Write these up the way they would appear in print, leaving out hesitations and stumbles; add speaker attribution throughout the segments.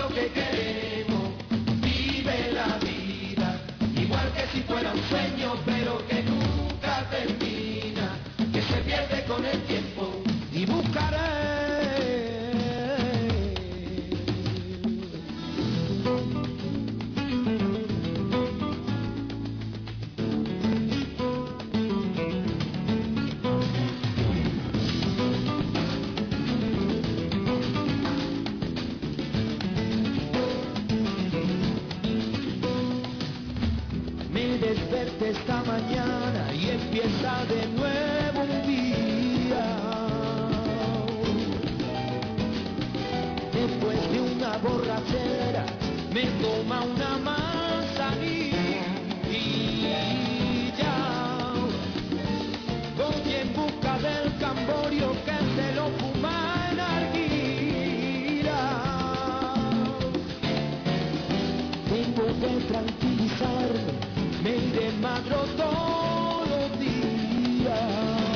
Speaker 1: lo que queremos. Vive la vida, igual que si fuera un sueño, pero que nunca termina, que se pierde con el tiempo. Y buscaré. Esta mañana y empieza de nuevo un día. Después de una borrachera me toma una manzanilla y ya voy en busca del camborio que se lo fuma en arguila. Tengo que tranquilizarme, me iré magro todos los días.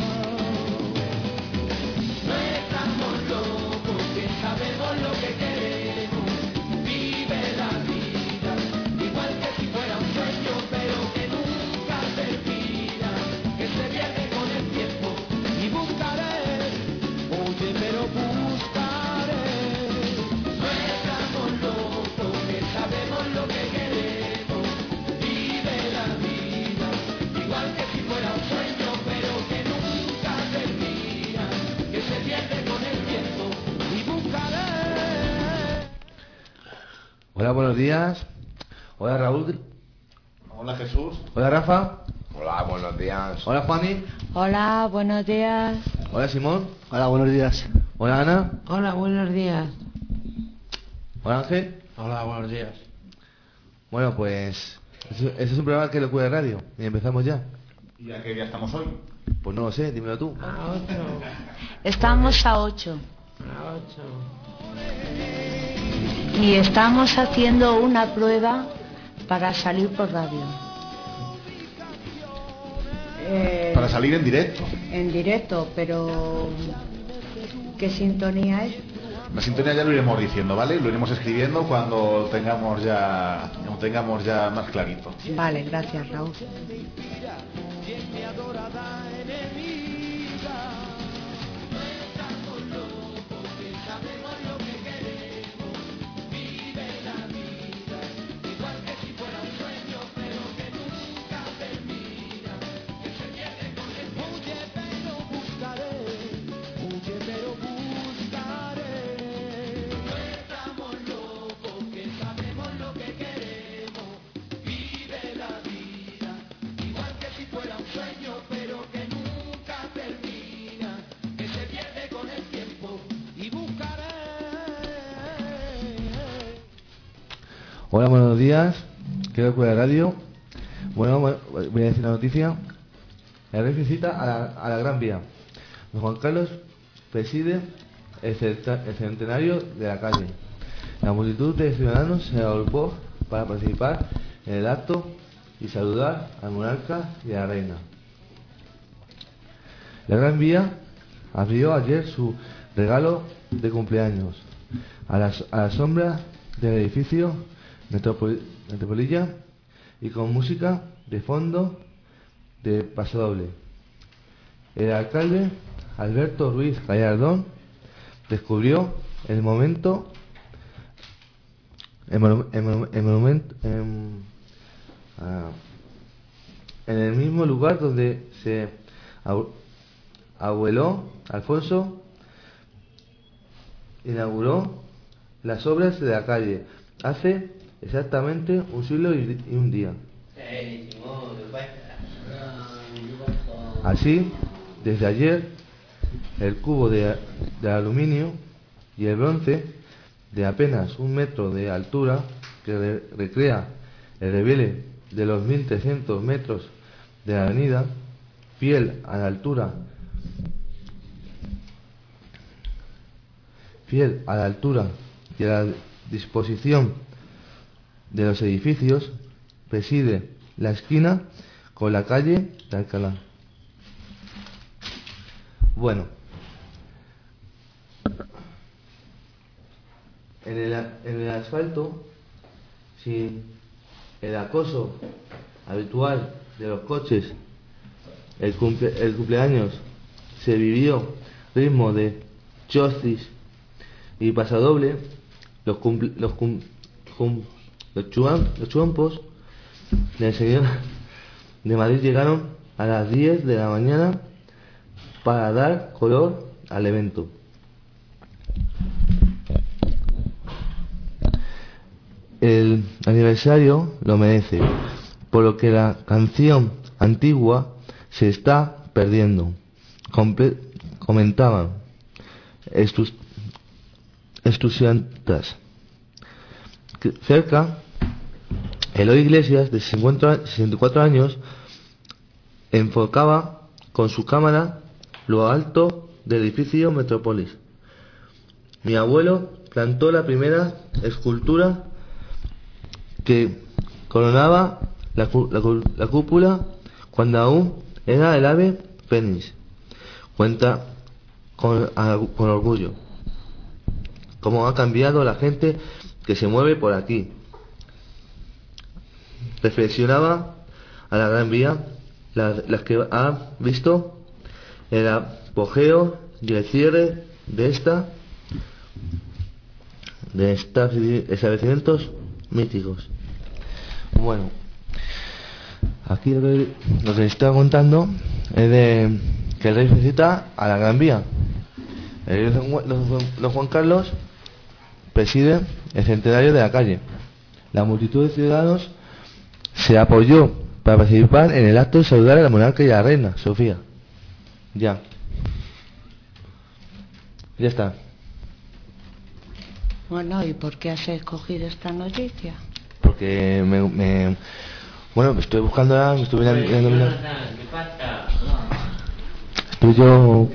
Speaker 1: No estamos locos, que sabemos lo que queremos. Vive la vida, igual que si fuera un sueño, pero que nunca termina, que se pierde con el tiempo. Y buscaré, oye, pero buscaré. No estamos locos, que sabemos lo que queremos.
Speaker 2: Hola, buenos días. Hola, Raúl.
Speaker 3: Hola, Jesús.
Speaker 2: Hola, Rafa.
Speaker 4: Hola, buenos días.
Speaker 2: Hola, Juani.
Speaker 5: Hola, buenos días.
Speaker 2: Hola, Simón.
Speaker 6: Hola, buenos días.
Speaker 2: Hola, Ana.
Speaker 7: Hola, buenos días.
Speaker 2: Hola, Ángel.
Speaker 7: Hola, buenos días.
Speaker 2: Bueno, pues este es un programa que lo cuida radio. Y empezamos ya.
Speaker 3: ¿Y a qué día estamos hoy?
Speaker 2: Pues no lo sé, dímelo tú.
Speaker 7: A 8.
Speaker 5: Estamos a 8.
Speaker 7: A 8.
Speaker 5: Y estamos haciendo una prueba para salir por radio.
Speaker 3: Para salir en directo.
Speaker 5: En directo, pero ¿qué sintonía es?
Speaker 3: La sintonía ya lo iremos diciendo, ¿vale? Lo iremos escribiendo cuando tengamos ya más clarito.
Speaker 5: Vale, gracias, Raúl.
Speaker 2: Hola, buenos días. ¿Qué cuida radio? Bueno, voy a decir la noticia. La red visita a la Gran Vía. Don Juan Carlos preside el centenario de la calle. La multitud de ciudadanos se agrupó para participar en el acto y saludar al monarca y a la reina. La Gran Vía abrió ayer su regalo de cumpleaños a la sombra del edificio Metropolitana y con música de fondo de pasodoble. El alcalde Alberto Ruiz Gallardón descubrió el monumento en el mismo lugar donde se abuelo Alfonso inauguró las obras de la calle hace exactamente un siglo y un día. Así, desde ayer, el cubo de aluminio y el bronce de apenas 1 metro de altura que recrea el relieve de los 1300 metros de la avenida, fiel a la altura y a la disposición de los edificios, preside la esquina con la calle de Alcalá. Bueno, en el asfalto, sin el acoso habitual de los coches, el cumpleaños se vivió ritmo de chostis y pasadoble. Los chuampos del señor de Madrid llegaron a las 10 de la mañana para dar color al evento. El aniversario lo merece, por lo que la canción antigua se está perdiendo, comentaban estudiantes. Cerca, Eloy Iglesias, de 64 años, enfocaba con su cámara lo alto del edificio Metrópolis. Mi abuelo plantó la primera escultura que coronaba la cúpula cuando aún era el ave fénix. Cuenta con orgullo cómo ha cambiado la gente que se mueve por aquí. Reflexionaba a la Gran Vía, las que ha visto el apogeo y el cierre de establecimientos míticos. Bueno, aquí lo que estaba contando es de que el rey felicita a la Gran Vía. El rey don Juan Carlos preside el centenario de la calle. La multitud de ciudadanos se apoyó para participar en el acto de saludar a la monarca y a la reina Sofía. Ya está.
Speaker 5: Bueno, ¿y por qué has escogido esta noticia?
Speaker 2: Porque bueno, estoy buscando, me estuve mirando. Estoy yo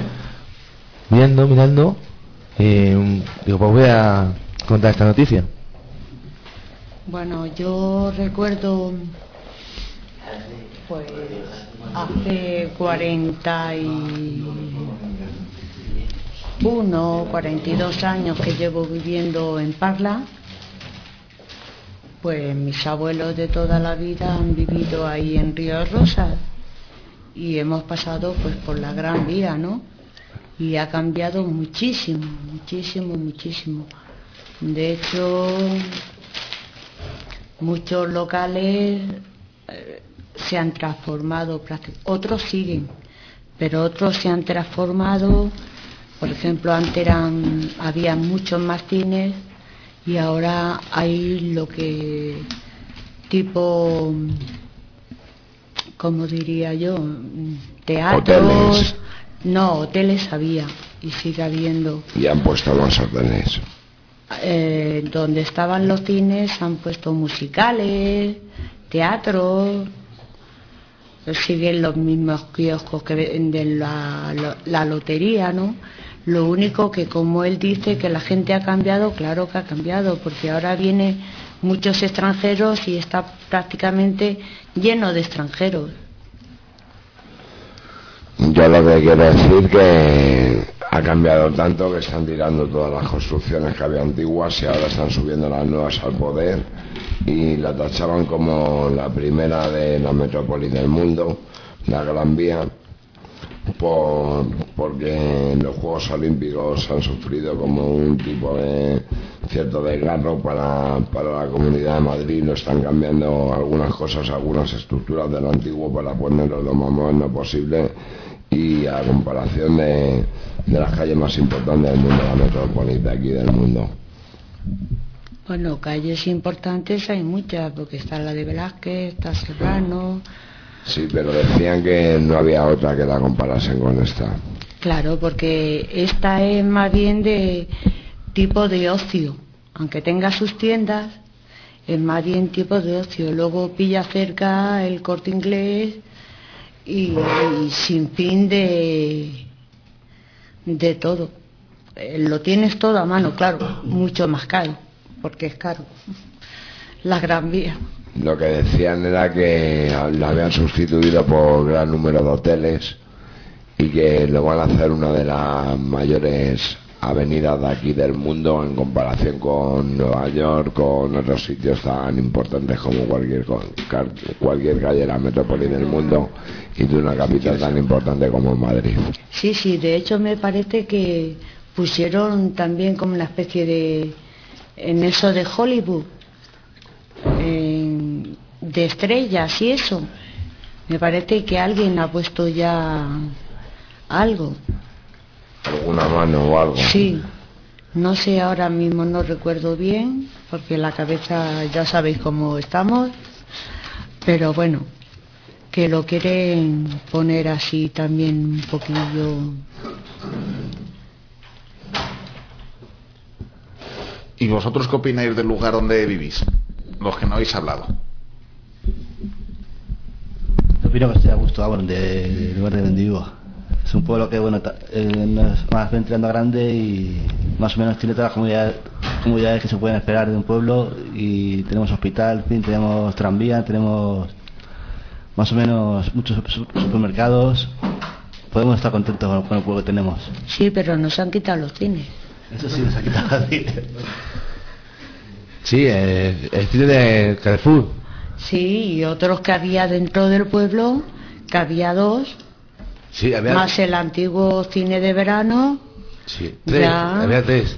Speaker 2: mirando digo, pues voy a contar esta noticia.
Speaker 5: Bueno, yo recuerdo pues hace 42 años que llevo viviendo en Parla. Pues mis abuelos de toda la vida han vivido ahí en Ríos Rosas y hemos pasado pues por la Gran Vía, ¿no? Y ha cambiado muchísimo. De hecho, muchos locales se han transformado, otros siguen, pero otros se han transformado. Por ejemplo, antes había muchos más cines y ahora hay lo que tipo, ¿cómo diría yo? Teatros.
Speaker 6: Hoteles.
Speaker 5: No, hoteles había y sigue habiendo.
Speaker 6: Y han puesto los hoteles.
Speaker 5: Donde estaban los cines han puesto musicales, teatros. Siguen los mismos kioscos que venden la lotería, ¿no? Lo único que, como él dice, que la gente ha cambiado, claro que ha cambiado, porque ahora vienen muchos extranjeros y está prácticamente lleno de extranjeros.
Speaker 6: Yo lo que quiero decir que ha cambiado tanto que están tirando todas las construcciones que había antiguas y ahora están subiendo las nuevas al poder y la tachaban como la primera de la metrópoli del mundo, la Gran Vía, porque los Juegos Olímpicos han sufrido como un tipo de cierto desgarro para la Comunidad de Madrid. Lo están cambiando algunas cosas, algunas estructuras del antiguo para ponerlo lo más moderno posible y a comparación de las calles más importantes del mundo, la metrópoli de aquí del mundo.
Speaker 5: Bueno, calles importantes hay muchas, porque está la de Velázquez, está Serrano.
Speaker 6: Sí, pero decían que no había otra que la comparasen con esta.
Speaker 5: Claro, porque esta es más bien de tipo de ocio, aunque tenga sus tiendas, es más bien tipo de ocio. Luego pilla cerca el Corte Inglés y sin fin de todo. Lo tienes todo a mano, claro, mucho más caro, porque es caro. La Gran Vía.
Speaker 6: Lo que decían era que la habían sustituido por gran número de hoteles y que lo van a hacer una de las mayores avenidas de aquí del mundo en comparación con Nueva York, con otros sitios tan importantes como cualquier calle de la metrópoli del mundo y de una capital tan importante como Madrid.
Speaker 5: Sí, sí, de hecho me parece que pusieron también como una especie de, en eso de Hollywood, de estrellas y eso. Me parece que alguien ha puesto ya algo.
Speaker 6: ¿Alguna mano o algo?
Speaker 5: Sí, no sé, ahora mismo no recuerdo bien, porque la cabeza ya sabéis cómo estamos, pero bueno, que lo quieren poner así también un poquillo.
Speaker 3: ¿Y vosotros qué opináis del lugar donde vivís? Los que no habéis hablado.
Speaker 2: Yo opino que estoy a gusto ahora del lugar de donde vivo. Es un pueblo que, bueno, es más bien tirando a grande y más o menos tiene todas las comodidades que se pueden esperar de un pueblo, y tenemos hospital, en fin, tenemos tranvía, tenemos más o menos muchos supermercados. Podemos estar contentos con el pueblo que tenemos.
Speaker 5: Sí, pero nos han quitado los cines.
Speaker 2: Eso sí, nos ha quitado el cine. Sí, el cine de Carrefour.
Speaker 5: Sí, y otros que había dentro del pueblo, que había dos.
Speaker 2: Sí, había...
Speaker 5: Más el antiguo cine de verano.
Speaker 2: Sí, había tres.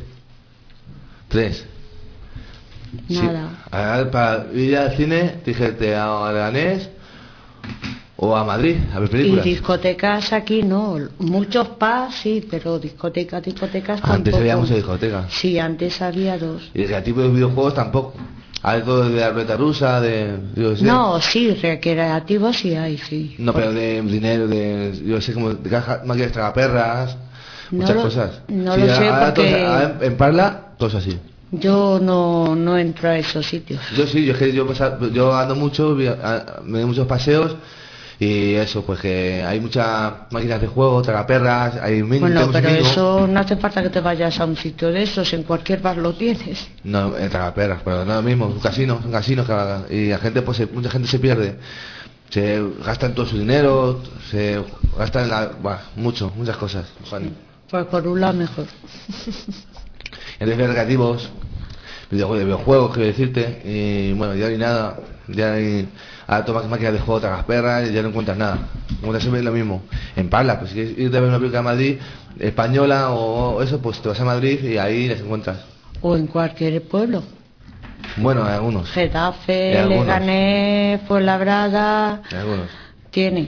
Speaker 5: Nada.
Speaker 2: Sí. Para ir al cine, dijiste a Leganés o a Madrid a ver películas.
Speaker 5: Y discotecas aquí no, muchos pubs sí, pero discotecas tampoco.
Speaker 2: Antes había muchas discotecas.
Speaker 5: Sí, antes había dos.
Speaker 2: Y recreativos de videojuegos tampoco. Hay todo de la ruleta rusa, yo sé.
Speaker 5: No, sí, recreativos sí hay, sí.
Speaker 2: No, pero de dinero, yo sé, como de caja, máquinas tragaperras, muchas cosas.
Speaker 5: No
Speaker 2: sí,
Speaker 5: lo sé porque...
Speaker 2: En Parla, todo así.
Speaker 5: Yo no entro a esos sitios.
Speaker 2: Yo sí, yo ando mucho, me doy muchos paseos. Y eso, pues que hay muchas máquinas de juego, tragaperras, hay
Speaker 5: bueno, pero eso no hace falta que te vayas a un sitio de esos, en cualquier bar lo tienes.
Speaker 2: No, tragaperras, pero no lo mismo, un casino y la gente, pues mucha gente se pierde, se gastan todo su dinero, se gastan muchas cosas. Bueno.
Speaker 5: Pues por un lado mejor.
Speaker 2: Entonces recreativos, videojuegos, quiero decirte, y bueno, ya no hay nada, ahora tomas máquinas de juego, tragaperras y ya no encuentras nada. Encuentras siempre lo mismo. En Parla, pues si quieres irte a ver una película de Madrid, española o eso, pues te vas a Madrid y ahí las encuentras.
Speaker 5: O en cualquier pueblo.
Speaker 2: Bueno, hay algunos.
Speaker 5: Getafe, Leganés, Fuenlabrada.
Speaker 2: Hay algunos.
Speaker 5: Tiene.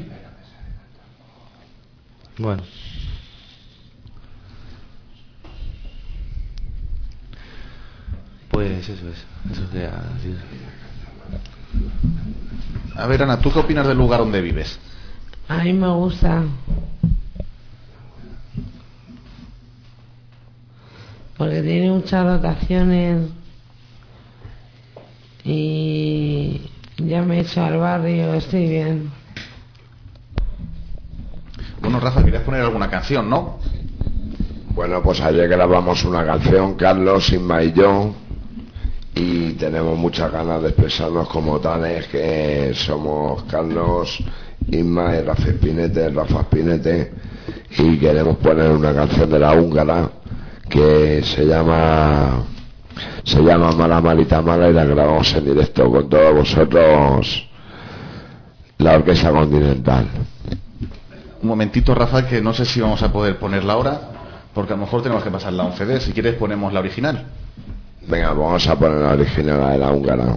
Speaker 2: Bueno. Pues eso quería decir.
Speaker 3: A ver, Ana, ¿tú qué opinas del lugar donde vives?
Speaker 7: A mí me gusta. Porque tiene muchas dotaciones y ya me he hecho al barrio, estoy bien.
Speaker 3: Bueno, Rafa, querías poner alguna canción, ¿no?
Speaker 6: Bueno, pues ayer grabamos una canción, Carlos, Inma y yo, y tenemos muchas ganas de expresarnos como tales, que somos Carlos, Inma y Rafa Espinete, y queremos poner una canción de La Húngara que se llama Mala Malita Mala, y la grabamos en directo con todos vosotros, la Orquesta Continental.
Speaker 3: Un momentito, Rafa, que no sé si vamos a poder ponerla ahora, porque a lo mejor tenemos que pasarla a un CD. Si quieres ponemos la original.
Speaker 6: Venga, vamos a poner la original, la de La Húngara.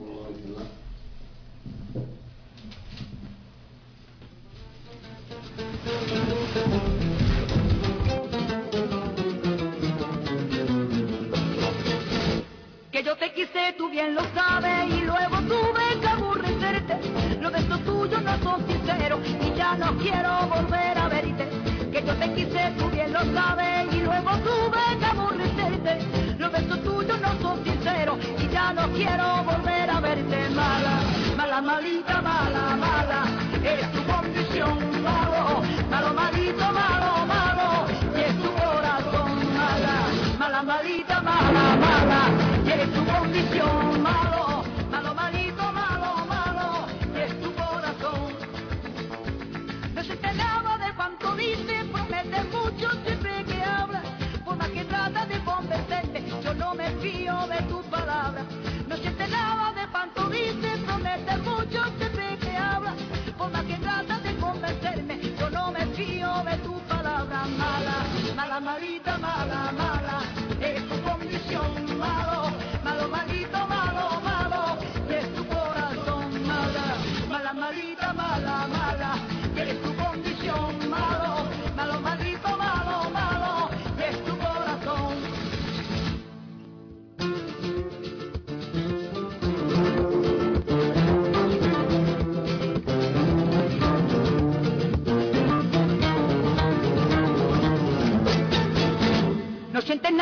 Speaker 1: Que yo te quise, tú bien lo sabes, y luego tuve que aborrecerte. Los besos tuyos no son sinceros y ya no quiero volver a verte. Que yo te quise, tú bien lo sabes, y luego tuve que aborrecerte. Los besos tuyos no son sinceros y ya no quiero volver a verte. Mala, mala, malita, mala, mala, es tu condición. Malo, malo, malito, malo, malo, y es tu corazón. Mala, mala, malita, mala, mala, y es tu condición. Malo, malo, malito, malo, malo, y es tu corazón. No se te nada de cuanto dices, promete mucho siempre que hablas, por más que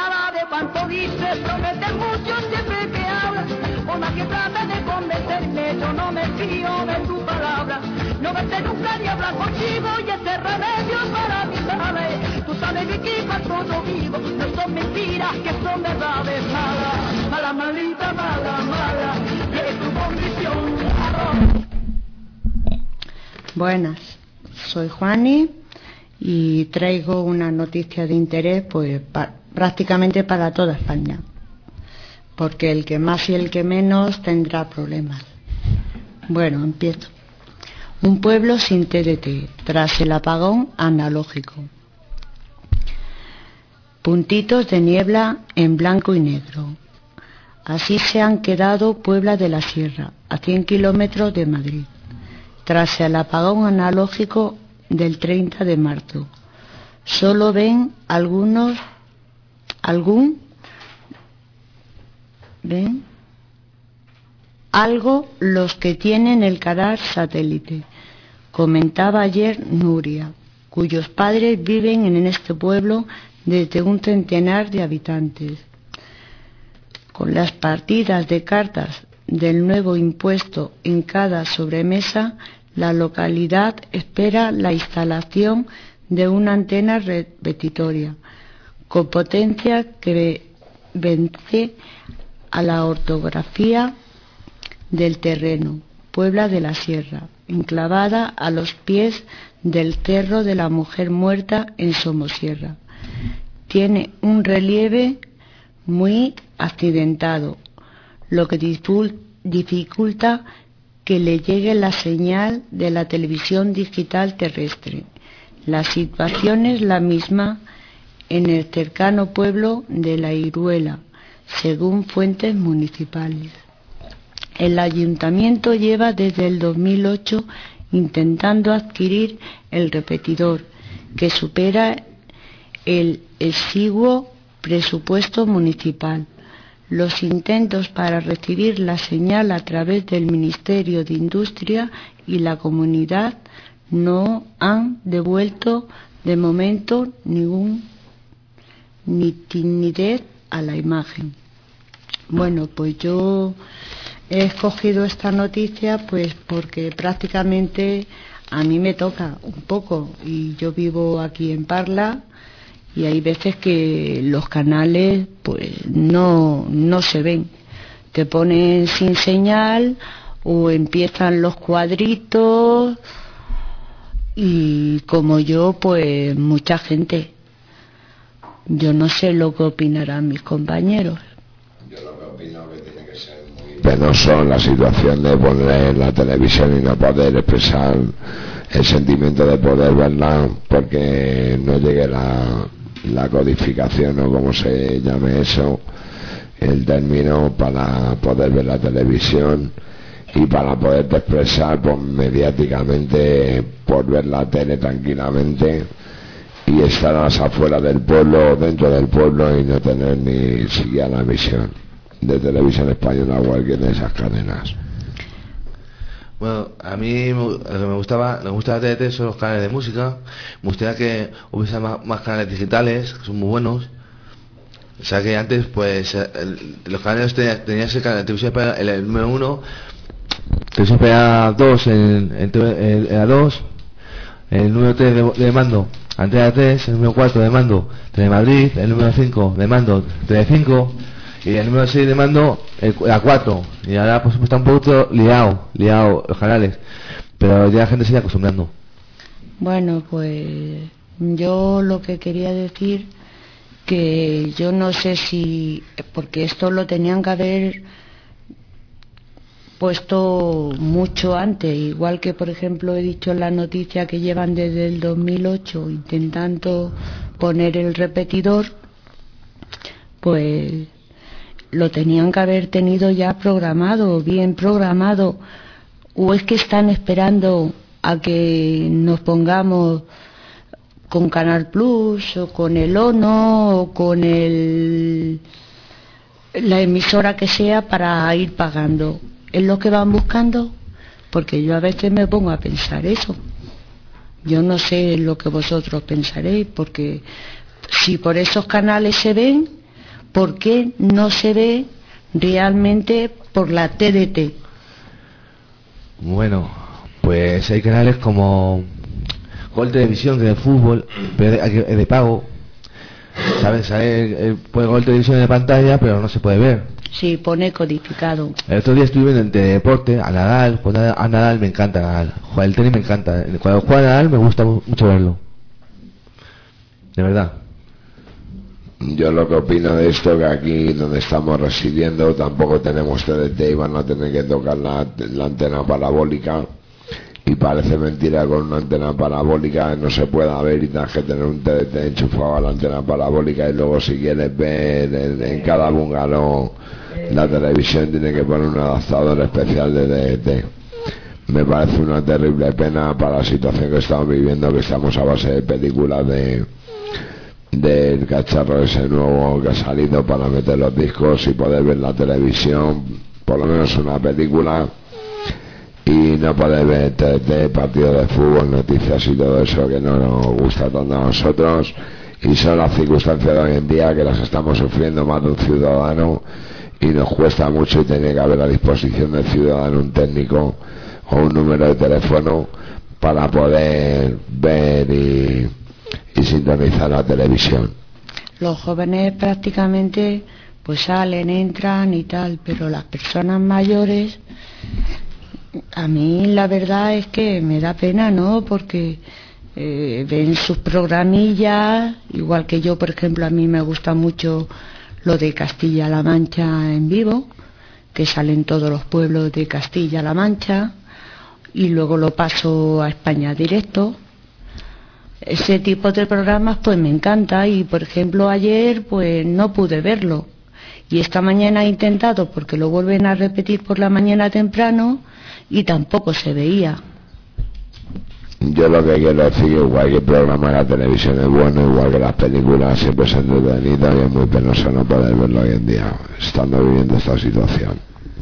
Speaker 8: nada de cuanto dice, promete mucho siempre que habla, por más que trate de convencerme, yo no me fío de tu palabra. No vete nunca ni hablar contigo y ese remedio para mi males. Tú sabes que aquí cuando yo vivo no son mentiras, que son verdades. Mala, mala, maldita, mala, mala, que tu condición.
Speaker 5: Buenas, soy Juani y traigo una noticia de interés pues prácticamente para toda España, porque el que más y el que menos tendrá problemas. Bueno, empiezo. Un pueblo sin TDT tras el apagón analógico. Puntitos de niebla en blanco y negro. Así se han quedado Puebla de la Sierra, a 100 kilómetros de Madrid, tras el apagón analógico del 30 de marzo. Solo ven algo los que tienen el canal satélite, comentaba ayer Nuria, cuyos padres viven en este pueblo desde un centenar de habitantes. Con las partidas de cartas del nuevo impuesto en cada sobremesa, la localidad espera la instalación de una antena repetitoria con potencia que vence a la orografía del terreno. Puebla de la Sierra, enclavada a los pies del Cerro de la Mujer Muerta en Somosierra. Tiene un relieve muy accidentado, lo que dificulta que le llegue la señal de la televisión digital terrestre. La situación es la misma en el cercano pueblo de La Iruela, según fuentes municipales. El ayuntamiento lleva desde el 2008 intentando adquirir el repetidor, que supera el exiguo presupuesto municipal. Los intentos para recibir la señal a través del Ministerio de Industria y la Comunidad no han devuelto de momento ningún nitidez a la imagen. Bueno, pues yo he escogido esta noticia pues porque prácticamente a mí me toca un poco y yo vivo aquí en Parla y hay veces que los canales pues no se ven, te ponen sin señal o empiezan los cuadritos y como yo pues mucha gente. Yo no sé lo que opinarán mis compañeros.
Speaker 6: Yo lo que opino que tiene que ser muy penoso la situación de poner la televisión y no poder expresar el sentimiento de poder verla porque no llegue la codificación o como se llame eso, el término para poder ver la televisión y para poderte expresar pues, mediáticamente por ver la tele tranquilamente y estar a las afueras del pueblo o dentro del pueblo y no tener ni siquiera la emisión de televisión española o cualquiera de esas cadenas.
Speaker 2: Bueno, a mí lo que me gusta de TDT son los canales de música. Me gustaría que hubiese más canales digitales, que son muy buenos. O sea que antes, pues, los canales tenías el canal de televisión española, el número 1, televisión española 2 en A2, el número 3 de mando, Antena 3, el número 4 de mando, Telemadrid, el número 5 de mando, Telecinco, y el número 6 de mando, la 4. Y ahora pues está un poco liado los canales, pero ya la gente se está acostumbrando.
Speaker 5: Bueno, pues yo lo que quería decir que yo no sé si, porque esto lo tenían que haber puesto mucho antes, igual que por ejemplo he dicho en la noticia que llevan desde el 2008 intentando poner el repetidor, pues lo tenían que haber tenido ya programado, bien programado, o es que están esperando a que nos pongamos con Canal Plus o con el ONO o con la emisora que sea para ir pagando. ¿Es lo que van buscando? Porque yo a veces me pongo a pensar eso. Yo no sé lo que vosotros pensaréis, porque si por esos canales se ven, ¿por qué no se ve realmente por la TDT?
Speaker 2: Bueno, pues hay canales como Gol Televisión, que es de fútbol, pero es de pago. ¿Sabes? Sale pues Gol Televisión de pantalla, pero no se puede ver.
Speaker 5: Sí, pone codificado.
Speaker 2: El otro día estuve viendo en Teledeporte a Nadal. Pues a Nadal me encanta Nadal. Jugar el tenis me encanta. Cuando juega Nadal me gusta mucho verlo. De verdad.
Speaker 6: Yo lo que opino de esto, que aquí donde estamos residiendo tampoco tenemos TDT y van a tener que tocar la antena parabólica, y parece mentira con una antena parabólica no se pueda ver, y tienes que tener un TDT enchufado a la antena parabólica, y luego si quieres ver en cada bungalow la televisión tiene que poner un adaptador especial de TDT. Me parece una terrible pena para la situación que estamos viviendo, que estamos a base de películas del cacharro ese nuevo que ha salido para meter los discos y poder ver la televisión, por lo menos una película, y no poder ver TDT, partidos de fútbol, noticias y todo eso que no nos gusta tanto a nosotros, y son las circunstancias de hoy en día que las estamos sufriendo más de un ciudadano, y nos cuesta mucho, y tiene que haber a disposición del ciudadano un técnico o un número de teléfono para poder ver y sintonizar la televisión.
Speaker 5: Los jóvenes prácticamente pues salen, entran y tal, pero las personas mayores, a mí la verdad es que me da pena, ¿no? Porque ven sus programillas, igual que yo, por ejemplo, a mí me gusta mucho lo de Castilla-La Mancha en vivo, que salen todos los pueblos de Castilla-La Mancha, y luego lo paso a España Directo. Ese tipo de programas pues me encanta, y por ejemplo ayer pues no pude verlo, y esta mañana he intentado porque lo vuelven a repetir por la mañana temprano y tampoco se veía.
Speaker 6: Yo lo que quiero decir es que igual que el programa de la televisión es bueno, igual que las películas siempre se han entretenido, y es muy penoso no poder verlo hoy en día, estando viviendo esta situación.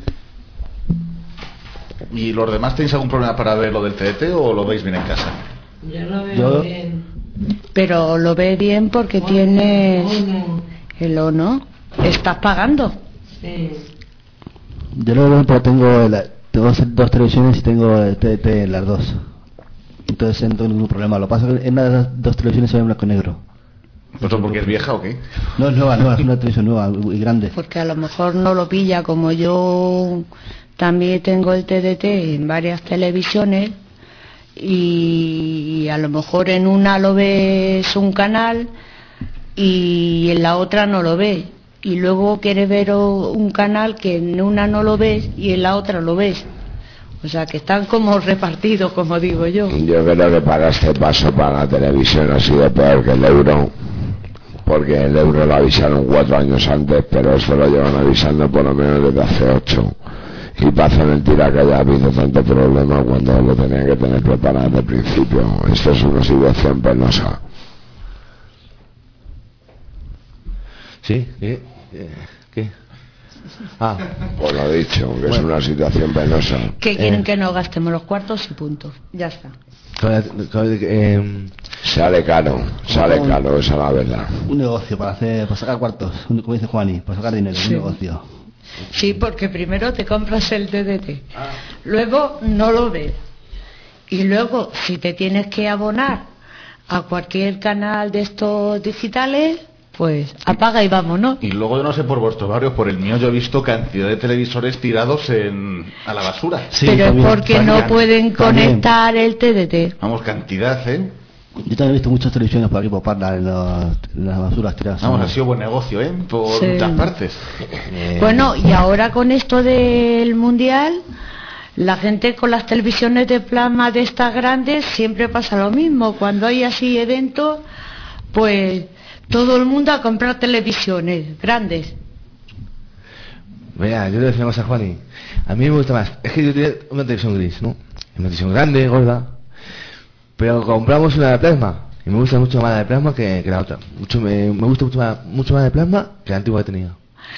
Speaker 3: ¿Y los demás tenéis algún problema para ver lo del TDT o lo veis bien en casa?
Speaker 7: Yo lo veo bien.
Speaker 5: Pero lo ve bien porque tienes el ONO. ¿Estás pagando?
Speaker 7: Sí.
Speaker 9: Yo lo veo bien porque tengo dos televisiones y tengo el TDT en las dos. Entonces no tengo ningún problema. Lo que pasa es que en una de las dos televisiones se ve en blanco y negro.
Speaker 3: ¿Pero porque es vieja o qué?
Speaker 9: No, es nueva, es una televisión nueva y grande.
Speaker 5: Porque a lo mejor no lo pilla, como yo también tengo el TDT en varias televisiones, y a lo mejor en una lo ves un canal y en la otra no lo ves, y luego quieres ver un canal que en una no lo ves y en la otra lo ves. O sea que están como repartidos, como digo yo.
Speaker 6: Yo creo que para este paso para la televisión ha sido peor que el euro, porque el euro lo avisaron 4 años antes, pero esto lo llevan avisando por lo menos desde hace 8. Y parece mentira que haya habido tanto problema cuando lo tenían que tener preparado desde el principio. Esto es una situación penosa.
Speaker 2: ¿Sí? ¿Qué? Ah,
Speaker 6: Pues lo he dicho, que es una situación penosa.
Speaker 5: Que quieren que no gastemos los cuartos y punto. Ya está.
Speaker 6: Sale caro, esa es la verdad.
Speaker 9: Un negocio para sacar cuartos, como dice Juani, para sacar dinero,
Speaker 5: Sí.
Speaker 9: un negocio.
Speaker 5: Sí, porque primero te compras el TDT, luego no lo ves, y luego si te tienes que abonar a cualquier canal de estos digitales, pues apaga y vámonos.
Speaker 3: Y luego yo no sé por vuestros barrios, por el mío yo he visto cantidad de televisores tirados a la basura.
Speaker 9: Sí,
Speaker 5: pero
Speaker 9: también,
Speaker 5: es porque
Speaker 9: también,
Speaker 5: no pueden
Speaker 9: también.
Speaker 5: conectar el TDT.
Speaker 3: Vamos, cantidad, ¿eh?
Speaker 9: Yo también he visto muchas televisiones por aquí, por Parla, en las basuras tiradas.
Speaker 3: Vamos, ha sido buen negocio, ¿eh? Por
Speaker 5: Sí.
Speaker 3: muchas partes.
Speaker 5: Bueno, y ahora con esto del Mundial, la gente con las televisiones de plasma de estas grandes siempre pasa lo mismo. Cuando hay así eventos, pues todo el mundo a comprar televisiones grandes.
Speaker 2: Mira, yo le decía una cosa a Juani. A mí me gusta más. Es que yo tenía una televisión gris, ¿no? Una televisión grande, gorda. Pero compramos una de plasma. Y me gusta mucho más la de plasma que la otra. Me gusta mucho más de plasma que la antigua que tenía.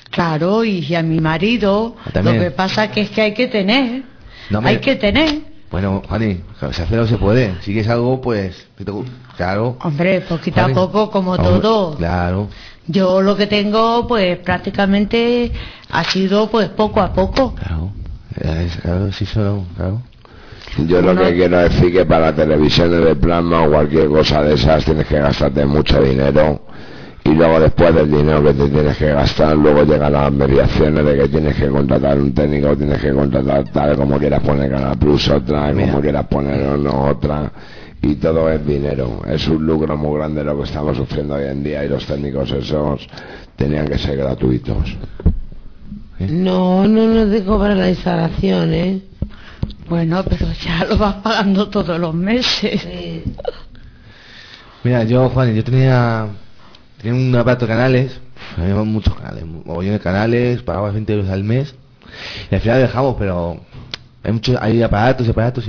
Speaker 5: Claro, y a mi marido,
Speaker 2: También.
Speaker 5: lo que pasa que es que hay que tener.
Speaker 2: No,
Speaker 5: Hay que tener.
Speaker 2: Bueno, Fanny, se hace lo que se puede. Si quieres algo, pues, claro.
Speaker 5: Hombre, poquito
Speaker 2: Fanny,
Speaker 5: a poco, como
Speaker 2: hombre,
Speaker 5: todo.
Speaker 2: Claro.
Speaker 5: Yo lo que tengo, pues prácticamente ha sido pues poco a poco.
Speaker 2: Claro, sí, solo, claro.
Speaker 6: Yo lo que quiero decir que para televisiones de plasma o cualquier cosa de esas tienes que gastarte mucho dinero, y luego después del dinero que te tienes que gastar, luego llegan las mediaciones de que tienes que contratar un técnico, tienes que contratar tal, como quieras poner Canal Plus otra, como quieras poner otra, y todo es dinero. Es un lucro muy grande lo que estamos sufriendo hoy en día, y los técnicos esos tenían que ser gratuitos.
Speaker 7: No nos de cobrar la instalación, ¿eh?
Speaker 5: Bueno, pero ya lo vas pagando todos los meses.
Speaker 7: Sí.
Speaker 2: Mira, yo, Juan, yo tenía un aparato de canales, había muchos canales, mogollón de canales, pagaba 20 euros al mes, y al final dejamos, pero hay aparatos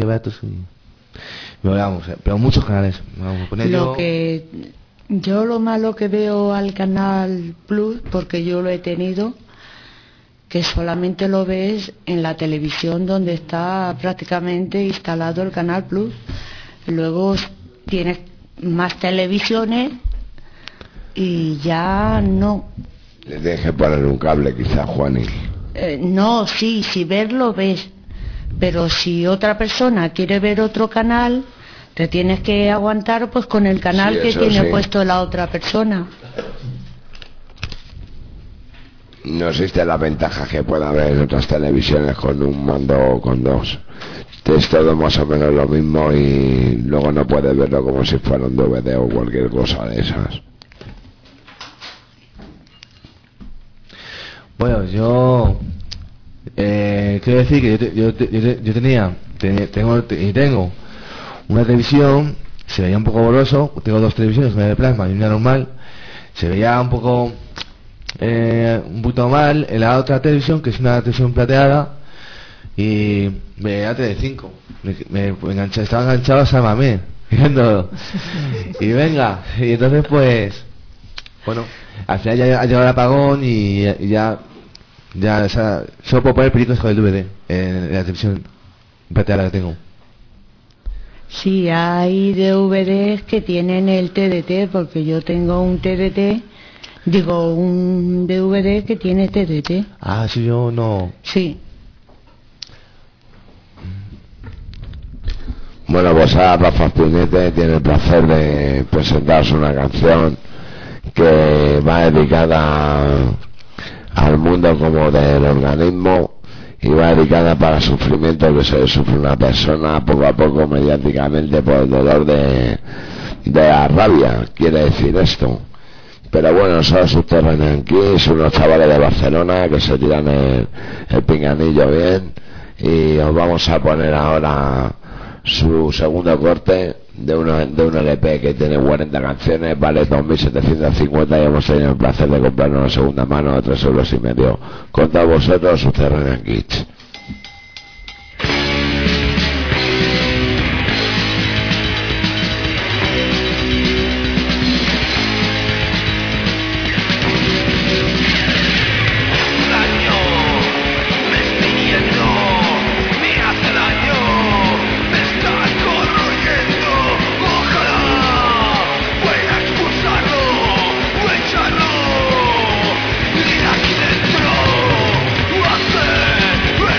Speaker 2: y vamos, pero muchos canales. Vamos a poner
Speaker 5: yo lo malo que veo al Canal Plus, porque yo lo he tenido, que solamente lo ves en la televisión donde está prácticamente instalado el Canal Plus. Luego tienes más televisiones y ya no.
Speaker 6: Le tienes que poner un cable quizá, Juaní.
Speaker 5: No, sí, si verlo ves, pero si otra persona quiere ver otro canal, te tienes que aguantar pues con el canal que tiene puesto la otra persona.
Speaker 6: No existe la ventaja que pueda haber en otras televisiones con un mando o con dos. Es todo más o menos lo mismo, y luego no puedes verlo como si fuera un DVD o cualquier cosa de esas.
Speaker 2: Bueno, yo quiero decir que yo tengo una televisión, se veía un poco borroso. Tengo dos televisiones, una de plasma y una normal. Se veía un poco mal en la otra televisión, que es una televisión plateada, y me veía Telecinco. Estaba enganchado a Sálvame viéndolo. Y venga, y entonces pues bueno, al final ya ha llegado el apagón y ya o sea, solo puedo poner películas con el DVD en la televisión plateada que tengo.
Speaker 5: Sí, hay DVDs que tienen el TDT, porque yo tengo un DVD que tiene TDT.
Speaker 2: Ah, sí, yo no.
Speaker 5: Sí.
Speaker 6: Bueno, pues ahora Rafa Spinete tiene el placer de presentaros una canción que va dedicada al mundo como del organismo, y va dedicada para el sufrimiento que se sufre una persona poco a poco mediáticamente por el dolor de la rabia, quiere decir esto. Pero bueno, son Subterranean Kids, unos chavales de Barcelona que se tiran el pinganillo bien, y os vamos a poner ahora su segundo corte de un LP que tiene 40 canciones, vale 2.750, y hemos tenido el placer de comprarnos una segunda mano de 3,5 euros. Con todos vosotros, Subterranean Kids.
Speaker 1: Aquí dentro hace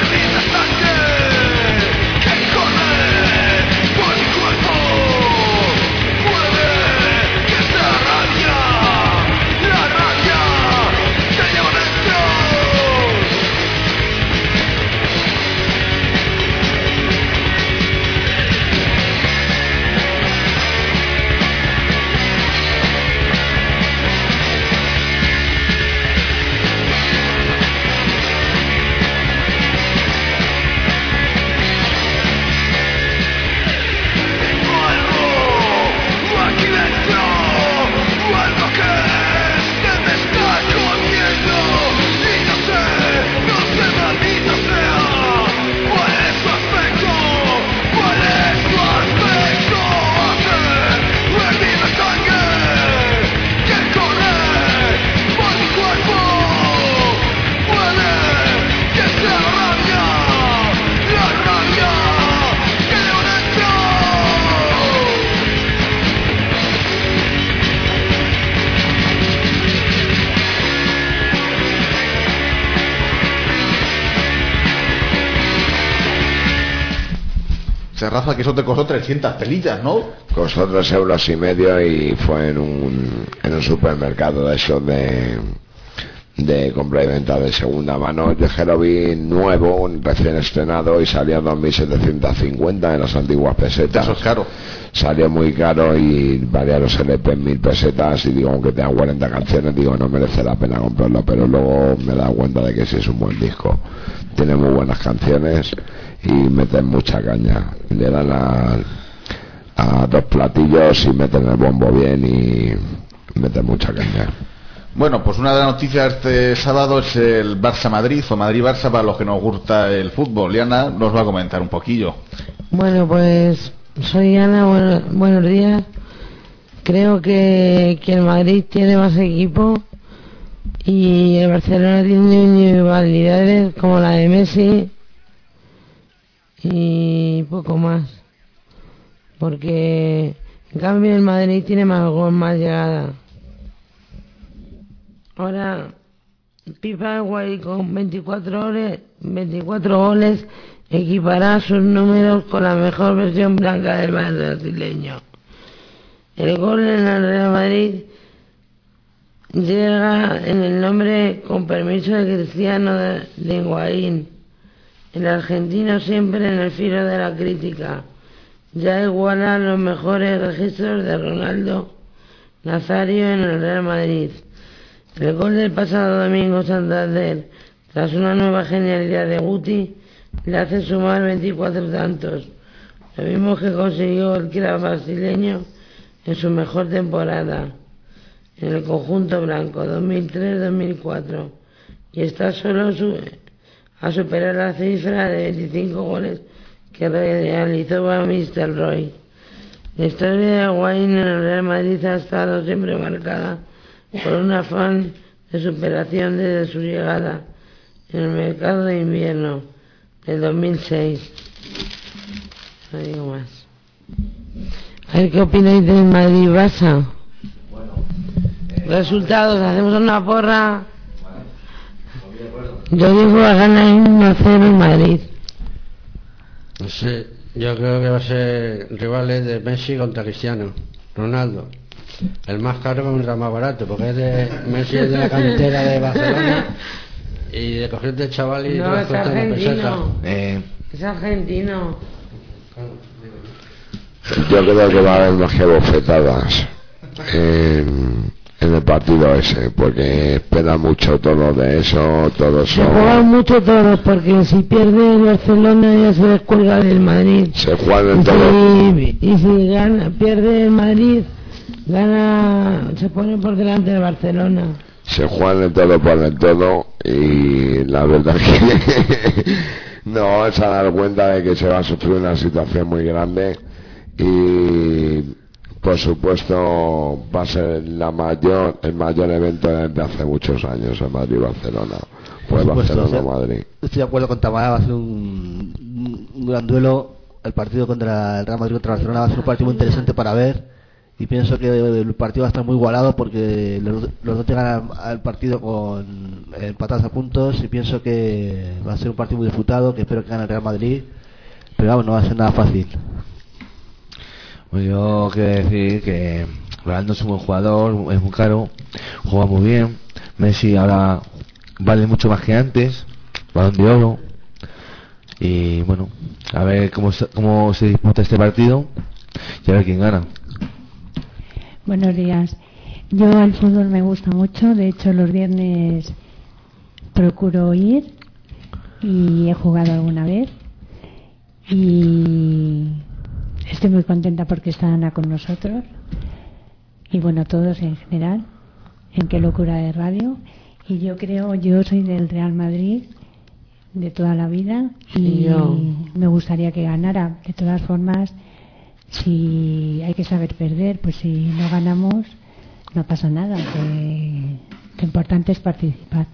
Speaker 3: O sea, Rafa, que eso te costó 300 pelillas, ¿no?
Speaker 6: Costó 3,5 euros y fue en un supermercado de esos de compra y venta de segunda mano. Yo que lo vi nuevo, recién estrenado, y salía 2.750 en las antiguas pesetas.
Speaker 3: Eso es caro.
Speaker 6: Salió muy caro y valía los LP en 1.000 pesetas, y digo, aunque tenga 40 canciones, digo, no merece la pena comprarlo, pero luego me he dado cuenta de que sí es un buen disco. Tiene muy buenas canciones y meten mucha caña. Le dan a 2 platillos y meten el bombo bien y meten mucha caña.
Speaker 3: Bueno, pues una de las noticias este sábado es el Barça-Madrid o Madrid-Barça para los que nos gusta el fútbol. Y Ana nos va a comentar un poquillo.
Speaker 7: Bueno, pues soy Ana, buenos días. Creo que el Madrid tiene más equipo y el Barcelona tiene individualidades como la de Messi y poco más. Porque en cambio el Madrid tiene más gol, más llegada. Ahora, Pipa Guay con 24 goles equipará sus números con la mejor versión blanca del brasileño. El gol en el Real Madrid llega en el nombre, con permiso de Cristiano, de Higuaín. El argentino siempre en el filo de la crítica. Ya iguala los mejores registros de Ronaldo Nazario en el Real Madrid. El gol del pasado domingo Santander, tras una nueva genialidad de Guti, le hace sumar 24 tantos, lo mismo que consiguió el crack brasileño en su mejor temporada en el conjunto blanco 2003-2004, y está solo a superar la cifra de 25 goles que realizó Van Nistelrooy. La historia de Higuaín en el Real Madrid ha estado siempre marcada por un afán de superación desde su llegada en el mercado de invierno del 2006. No digo más. A ver, ¿qué opináis del Madrid-Barça? Resultados, hacemos una porra. Yo digo a ganar 1-0 en Madrid.
Speaker 10: Sí, yo creo que va a ser rivales de Messi contra Cristiano Ronaldo. El más caro contra el más barato, porque es de Messi, es de la cantera de Barcelona, y de cogerte el chaval y
Speaker 7: no, es argentino. Es argentino.
Speaker 6: Yo creo que va a haber más que bofetadas en el partido ese, porque espera mucho todo de eso, todo
Speaker 7: se
Speaker 6: eso.
Speaker 7: juegan mucho todos, porque si pierde el Barcelona ya se descuelga del Madrid.
Speaker 6: Se juegan en todo.
Speaker 7: Y si gana, pierde el Madrid, gana, se pone por delante de Barcelona.
Speaker 6: Se juegan en todo por el todo, y la verdad que no se dar cuenta de que se va a sufrir una situación muy grande, y por supuesto va a ser el mayor evento desde hace muchos años en Madrid-Barcelona. Pues Barcelona-Madrid.
Speaker 9: Estoy de acuerdo con Tamara, va a ser un gran duelo. El partido contra el Real Madrid contra Barcelona va a ser un partido muy interesante para ver, y pienso que el partido va a estar muy igualado, porque los dos llegan al partido con empatados a puntos, y pienso que va a ser un partido muy disputado, que espero que gane el Real Madrid, pero vamos, no va a ser nada fácil.
Speaker 2: Pues yo quiero decir que Ronaldo es un buen jugador, es muy caro, juega muy bien. Messi ahora vale mucho más que antes, Balón de Oro. Y bueno, a ver cómo se disputa este partido y a ver quién gana.
Speaker 11: Buenos días. Yo al fútbol me gusta mucho, de hecho los viernes procuro ir y he jugado alguna vez. Y estoy muy contenta porque está Ana con nosotros, y bueno, todos en general, en Qué Locura de Radio. Y yo soy del Real Madrid de toda la vida, y me gustaría que ganara. De todas formas, si hay que saber perder, pues si no ganamos no pasa nada, que lo importante es participar.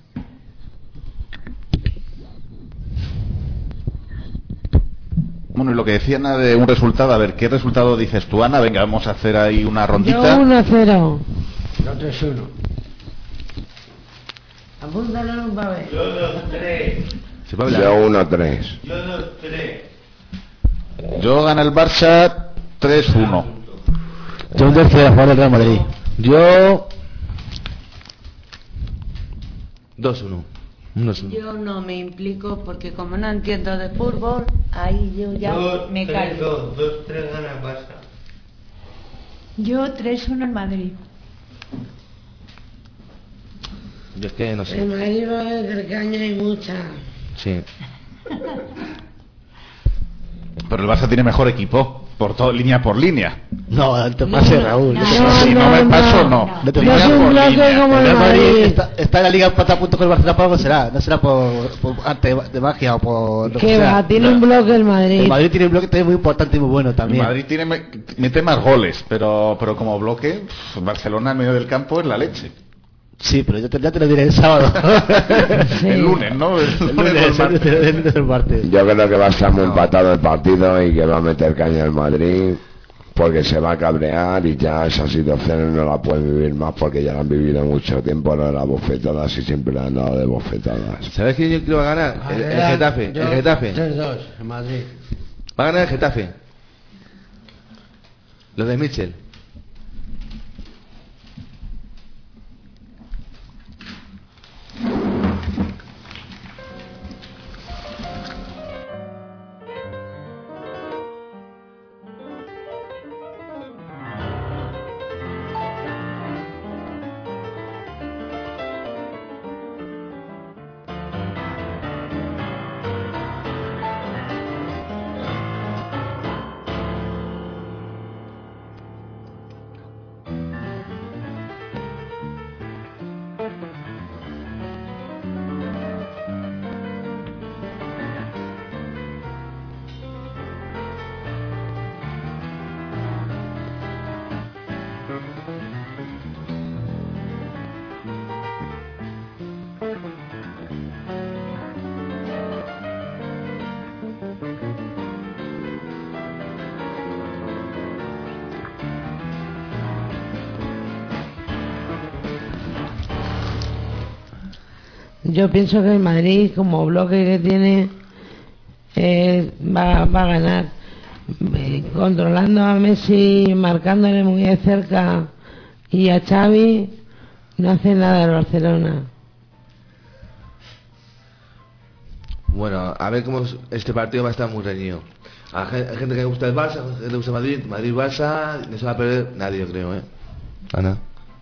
Speaker 3: Bueno, y lo que decía Ana de un resultado, a ver, ¿qué resultado dices tú, Ana? Venga, vamos a hacer ahí una rondita.
Speaker 7: Yo 1-0.
Speaker 10: Yo 3-1.
Speaker 7: Apúntalo en un papel.
Speaker 3: Yo 2-3.
Speaker 6: Yo 1-3.
Speaker 4: Yo 2-3.
Speaker 3: Yo gana el Barça 3-1.
Speaker 9: Yo un tercio a favor del Real Madrid.
Speaker 2: Yo 2-1. 1-1.
Speaker 5: Yo no me implico porque como no entiendo de fútbol, ahí yo ya me callo.
Speaker 10: 2-3 gana el Barça.
Speaker 11: Yo 3-1 en Madrid.
Speaker 2: Yo es que no sé.
Speaker 7: En Madrid va a haber caña y mucha.
Speaker 2: Sí.
Speaker 3: Pero el Barça tiene mejor equipo, por todo, línea por línea.
Speaker 9: No te pases, Raúl.
Speaker 3: Si no me paso, no.
Speaker 9: No te
Speaker 3: Línea
Speaker 9: pases.
Speaker 3: por línea.
Speaker 9: El Real Madrid está en la liga empatado a punto con el Barcelona, por algo será. No será por arte de magia o por lo que
Speaker 7: Que
Speaker 9: sea.
Speaker 7: va, tiene un bloque el Madrid.
Speaker 9: El Madrid tiene un bloque también muy importante y muy bueno
Speaker 3: El
Speaker 9: también.
Speaker 3: Madrid mete más goles, pero como bloque, Barcelona en medio del campo es la leche.
Speaker 9: Sí, pero ya te lo diré el sábado.
Speaker 7: Sí.
Speaker 3: El lunes, ¿no? El
Speaker 9: El
Speaker 3: lunes o el martes.
Speaker 6: Yo creo que va a estar muy empatado el partido y que va a meter caña el Madrid porque se va a cabrear y ya esa situación no la pueden vivir más porque ya la han vivido mucho tiempo, no las bofetadas y siempre le han dado de bofetadas.
Speaker 2: ¿Sabes quién yo creo que va a ganar? El Getafe.
Speaker 10: Yo
Speaker 2: El Getafe.
Speaker 10: 3-2 en Madrid.
Speaker 2: Va a ganar el Getafe. Los de Mitchell.
Speaker 7: Yo pienso que el Madrid, como bloque que tiene, va a ganar. Controlando a Messi, marcándole muy de cerca, y a Xavi, no hace nada el Barcelona.
Speaker 2: Bueno, a ver cómo este partido va a estar muy reñido. Hay gente que le gusta el Barça, gente que le gusta Madrid, Madrid-Barça, no se va a perder nadie, yo creo, ¿eh? Ana.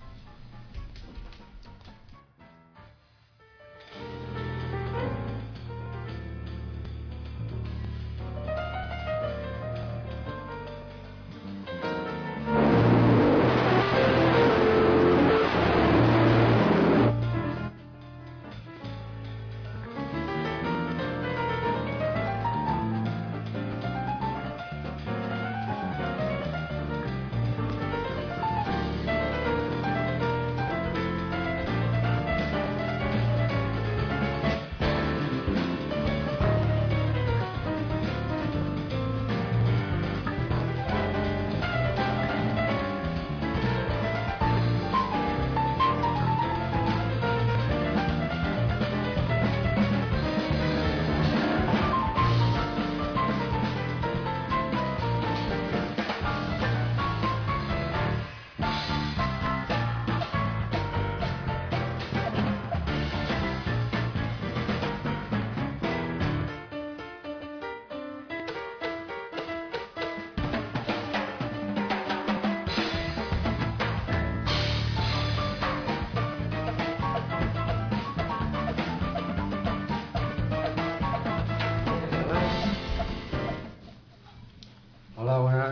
Speaker 10: Hola, buenas.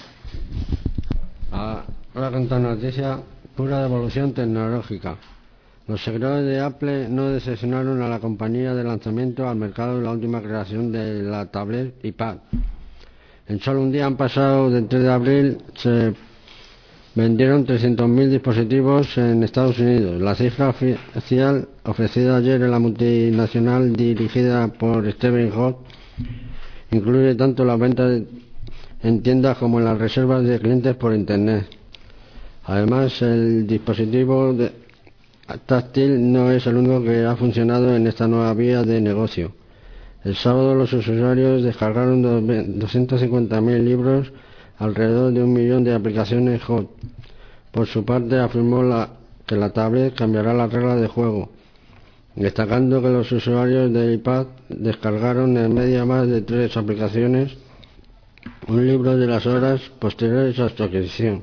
Speaker 10: Ahora contar noticia, pura evolución tecnológica. Los seguidores de Apple no decepcionaron a la compañía de lanzamiento al mercado de la última creación de la tablet iPad. En solo un día han pasado del 3 de abril, se vendieron 300.000 dispositivos en Estados Unidos. La cifra oficial ofrecida ayer en la multinacional dirigida por Steve Jobs incluye tanto las ventas en tiendas como en las reservas de clientes por internet. Además, el dispositivo táctil no es el único que ha funcionado en esta nueva vía de negocio. El sábado los usuarios descargaron 250.000 libros, alrededor de 1 millón de aplicaciones hot. Por su parte, afirmó que la tablet cambiará las reglas de juego, destacando que los usuarios de iPad descargaron en media más de 3 aplicaciones, un libro de las horas posteriores a su adquisición.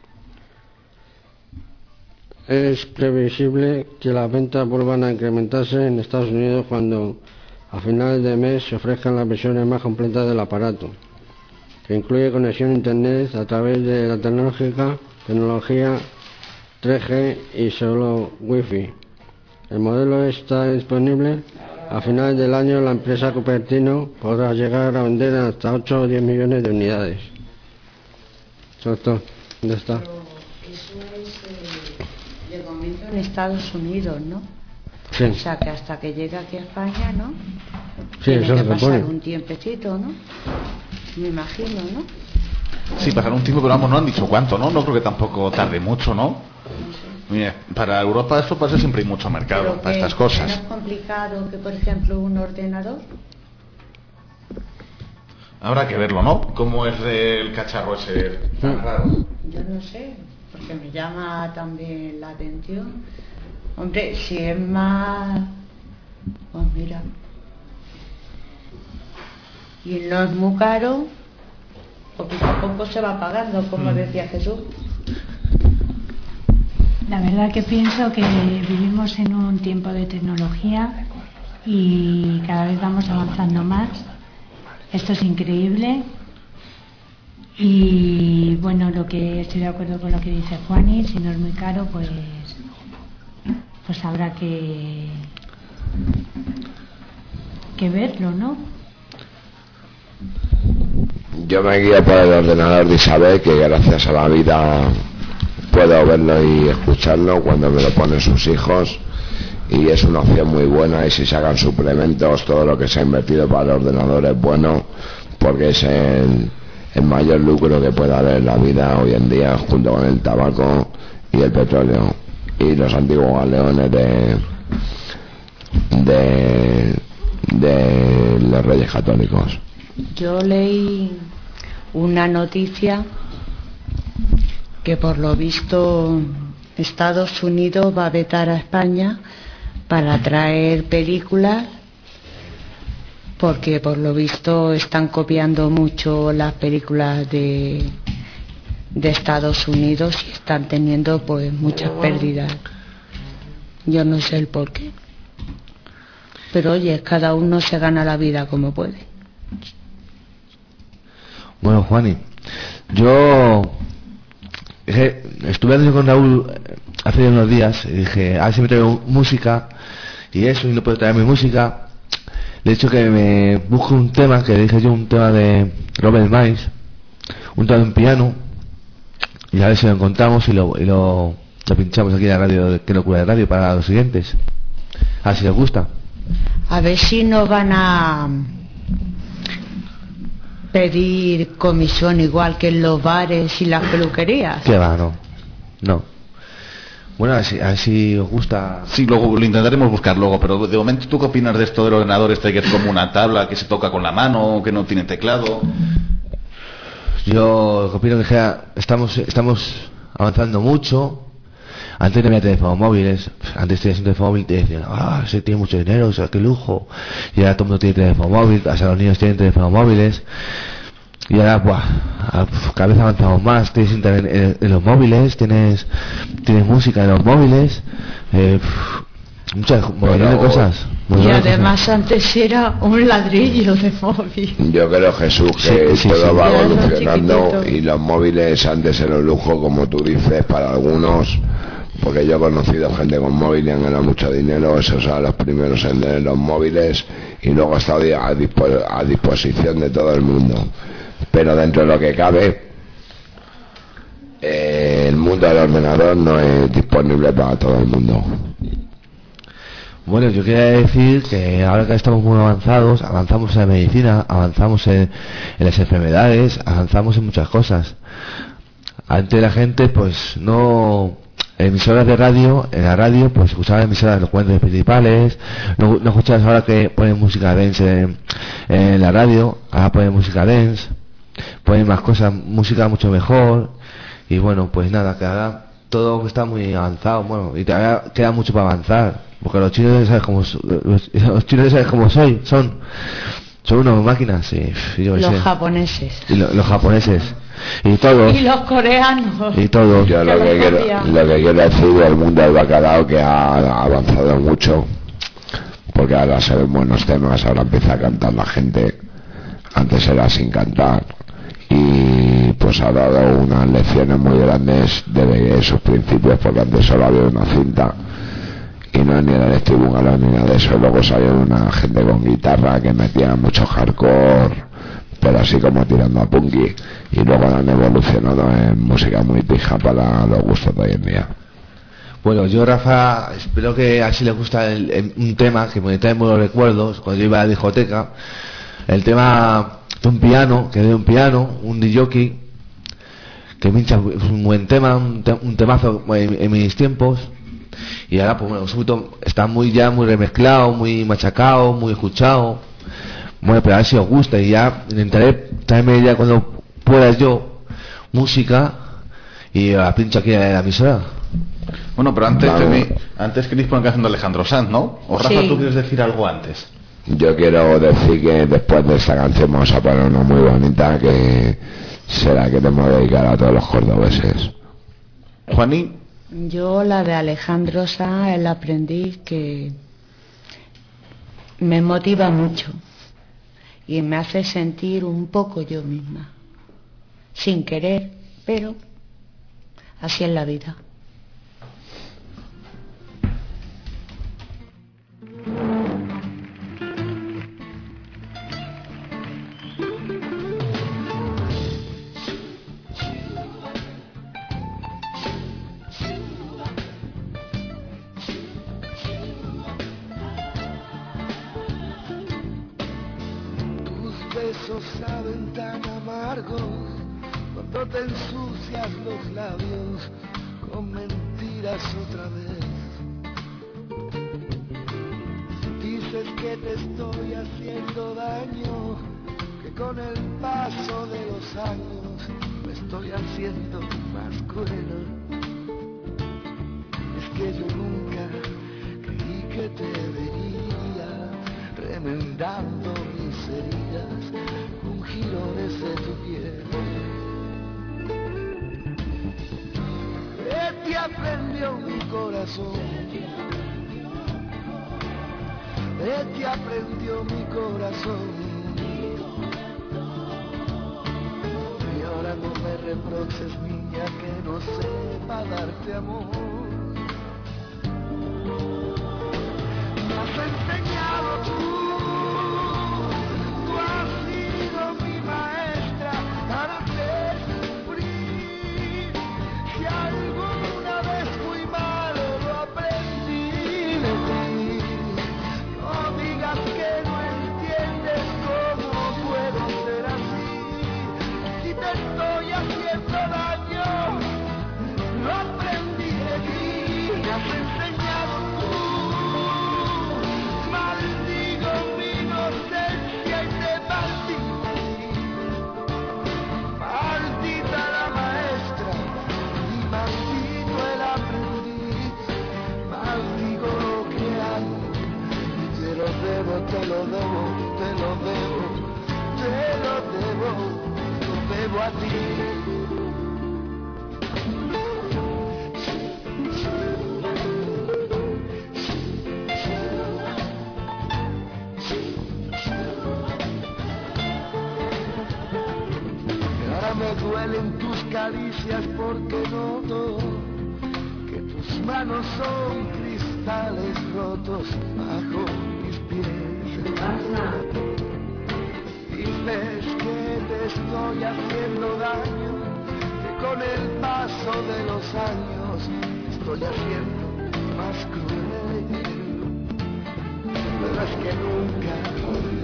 Speaker 10: Es previsible que las ventas vuelvan a incrementarse en Estados Unidos cuando a finales de mes se ofrezcan las versiones más completas del aparato, que incluye conexión a internet a través de la tecnología 3G y solo Wi-Fi. El modelo está disponible. A finales del año la empresa Cupertino podrá llegar a vender hasta 8 o 10 millones de unidades. Eso es todo. ¿Dónde está?
Speaker 5: Eso es de momento en Estados Unidos, ¿no?
Speaker 10: Sí.
Speaker 5: O sea que hasta que llegue aquí a España, ¿no?
Speaker 10: Sí,
Speaker 5: Tiene
Speaker 10: eso
Speaker 5: que
Speaker 10: se
Speaker 5: pasar
Speaker 10: supone.
Speaker 5: un tiempecito, ¿no? Me imagino, ¿no?
Speaker 3: Sí, pasará un tiempo, pero vamos, no han dicho cuánto, ¿no? No creo que tampoco tarde mucho, ¿no? Mira, para Europa esto pasa, siempre hay mucho mercado
Speaker 5: Pero
Speaker 3: para
Speaker 5: que
Speaker 3: estas cosas.
Speaker 5: es más complicado que, por ejemplo, un ordenador.
Speaker 3: Habrá que verlo, ¿no? ¿Cómo es el cacharro ese tan raro?
Speaker 5: Yo no sé, porque me llama también la atención. Hombre, si es más... Pues mira. Y no es muy caro, porque tampoco se va pagando, como decía Jesús.
Speaker 11: La verdad que pienso que vivimos en un tiempo de tecnología y cada vez vamos avanzando más. Esto es increíble. Y bueno, lo que estoy de acuerdo con lo que dice Juani, si no es muy caro, pues habrá que verlo, ¿no?
Speaker 6: Yo me guío por el ordenador de Isabel, que gracias a la vida puedo verlo y escucharlo cuando me lo ponen sus hijos, y es una opción muy buena. Y si sacan suplementos, todo lo que se ha invertido para el ordenador es bueno, porque es el mayor lucro que puede haber en la vida hoy en día, junto con el tabaco y el petróleo y los antiguos galeones de los Reyes Católicos.
Speaker 5: Yo leí una noticia que por lo visto Estados Unidos va a vetar a España para traer películas, porque por lo visto están copiando mucho las películas de Estados Unidos y están teniendo pues muchas pérdidas. Yo no sé el por qué, pero oye, cada uno se gana la vida como puede.
Speaker 2: Bueno, Juani, yo estuve hablando con Raúl hace unos días y dije, a ver si me traigo música y eso, y no puedo traerme música. Le he dicho que me busque un tema, que le dije yo, un tema de Robert Miles, un tema de un piano, y a ver si lo encontramos y lo pinchamos aquí en la radio, que locura de radio, para los siguientes. A ver si les gusta.
Speaker 5: A ver si nos van a pedir comisión igual que en los bares y las peluquerías.
Speaker 2: ¿Qué va? No. Bueno, a ver si os gusta.
Speaker 3: Sí, luego lo intentaremos buscar luego, pero de momento, ¿tú qué opinas de esto del ordenador este, que es como una tabla que se toca con la mano, que no tiene teclado?
Speaker 2: Yo opino que estamos avanzando mucho. Antes no había teléfonos móviles. Antes tenías un teléfono móvil y te decían, ese tiene mucho dinero, o sea, qué lujo. Y ahora todo el mundo tiene teléfono móvil, hasta los niños tienen teléfonos móviles. Y ahora, cada vez avanzamos más. Tienes internet en los móviles, tienes música en los móviles, muchas de cosas.
Speaker 5: Y además antes era un ladrillo de móvil.
Speaker 6: Yo creo, Jesús, que todo va evolucionando, y los móviles antes eran un lujo, como tú dices, para algunos, porque yo he conocido gente con móvil y han ganado mucho dinero. Esos son los primeros en tener los móviles, y luego ha estado a disposición de todo el mundo. Pero dentro de lo que cabe, el mundo del ordenador no es disponible para todo el mundo.
Speaker 2: Bueno, yo quería decir que ahora que estamos muy avanzados, avanzamos en la medicina, avanzamos en las enfermedades, avanzamos en muchas cosas. Antes la gente pues no emisoras de radio, en la radio pues escuchabas emisoras de los cuentos principales, no escuchabas ahora que ponen música dance en la radio, ahora ponen música dance, ponen más cosas, música mucho mejor, y bueno, pues nada, que ahora todo está muy avanzado, bueno, y todavía queda mucho para avanzar, porque los chinos sabes cómo los chinos sabes cómo son unas máquinas, y yo
Speaker 5: los
Speaker 2: sé.
Speaker 5: japoneses
Speaker 2: Y los japoneses y todos
Speaker 5: y los coreanos
Speaker 2: y todos.
Speaker 6: Yo lo que quiero decir del mundo del bacalao, que ha avanzado mucho, porque ahora se ven buenos temas, ahora empieza a cantar la gente, antes era sin cantar, y pues ha dado unas lecciones muy grandes de sus principios, porque antes solo había una cinta y no ni era el estribungalo ni nada de eso. Luego salió una gente con guitarra que metía mucho hardcore, pero así como tirando a punky, y luego han evolucionado en música muy pija para los gustos de hoy en día.
Speaker 2: Bueno, yo, Rafa, espero que así les gusta un tema que me trae buenos recuerdos cuando yo iba a la discoteca, el tema de un piano, un DJ que me hincha, es un buen tema, un temazo en mis tiempos. Y ahora pues bueno, está muy remezclado, muy machacado, muy escuchado. Bueno, pero a ver si os gusta, y ya intentaré traerme ya cuando pueda yo música y la pincho aquí en la emisora.
Speaker 3: Bueno, pero antes queréis poner canción de Alejandro Sanz, ¿no? O Rafa,
Speaker 5: Sí.
Speaker 3: ¿tú quieres decir algo antes?
Speaker 6: Yo quiero decir que después de esta canción vamos a poner una muy bonita que será que queremos dedicar a todos los cordobeses.
Speaker 3: Juaní.
Speaker 5: Yo la de Alejandro Sanz, el aprendiz, que me motiva mucho y me hace sentir un poco yo misma, sin querer, pero así es la vida.
Speaker 12: Besos saben tan amargos cuando te ensucias los labios con mentiras otra vez. Dices que te estoy haciendo daño, que con el paso de los años me estoy haciendo más cruel. Es que yo nunca creí que te vería remendando mis heridas con jirones de tu piel. ¿Qué te aprendió mi corazón? ¿Qué te aprendió mi corazón? Y ahora no me reproches, niña, que no sepa darte amor. Me has enseñado tú has sido mi maestra a darte sufrir. Si alguna vez fui malo, lo aprendí de ti. No digas que no entiendes cómo puedo ser así. Si te estoy haciendo daño, lo aprendí de ti. Me has enseñado tú. Maldigo mi inocencia y te maldí. Maldita la maestra y maldito el aprendiz. Maldigo lo que hago y te lo debo, te lo debo, te lo debo, te lo debo, lo debo a ti. Me duelen tus caricias porque noto que tus manos son cristales rotos bajo mis pies. Dices que te estoy haciendo daño, que con el paso de los años estoy haciendo más cruel. Pero es que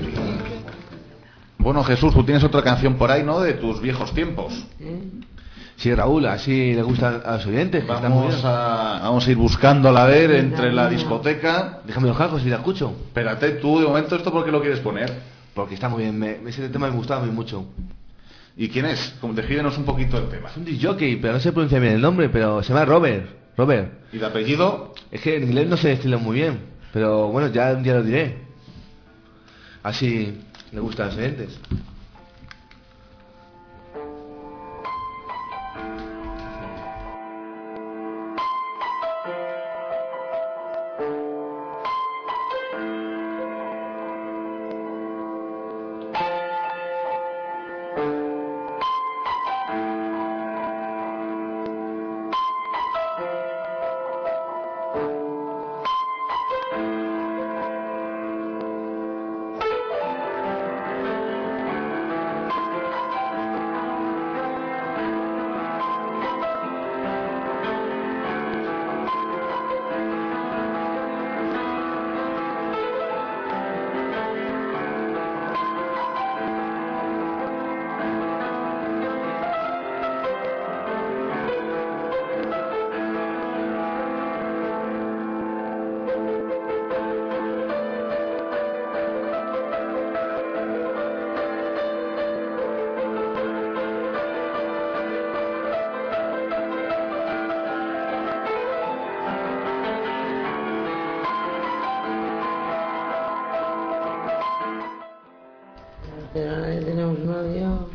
Speaker 12: nunca.
Speaker 3: Bueno, Jesús, tú tienes otra canción por ahí, ¿no? De tus viejos tiempos.
Speaker 2: Sí, Raúl, así le gustan a los oyentes. Que están muy bien.
Speaker 3: Vamos a ir buscándola a ver entre la discoteca.
Speaker 2: Déjame los cascos y la escucho.
Speaker 3: Espérate, tú de momento, ¿esto por qué lo quieres poner?
Speaker 2: Porque está muy bien, ese tema me gustaba muy mucho.
Speaker 3: ¿Y quién es? Descríbenos un poquito el tema.
Speaker 2: Es un disc jockey, pero no se pronuncia bien el nombre, pero se llama Robert.
Speaker 3: ¿Y de apellido?
Speaker 2: Es que en inglés no se destila muy bien, pero bueno, ya un día lo diré. Así le gustan a los oyentes.
Speaker 7: Pero ahora que tenemos radio.